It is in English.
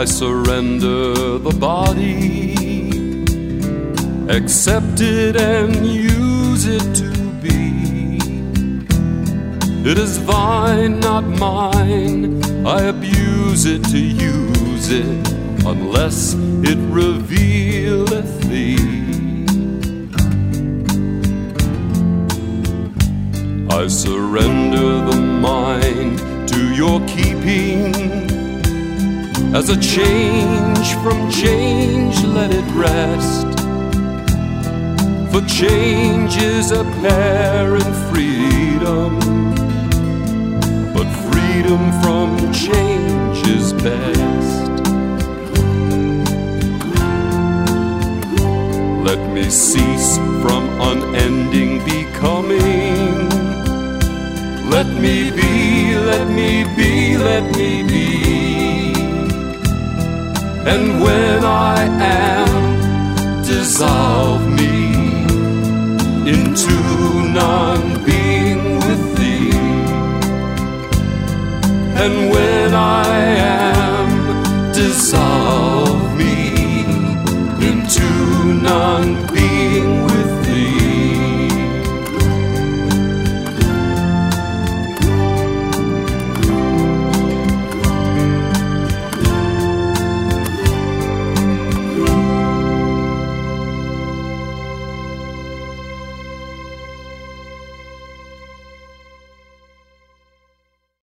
I surrender the body, accept it and use it to be. It is thine, not mine. I abuse it to use it, unless it revealeth thee. I surrender the mind to your keeping. As a change from change, let it rest. For change is apparent freedom, but freedom from change is best. Let me cease from unending becoming. Let me be, let me be, let me be. And when I am, dissolve me into non-being with thee. And when I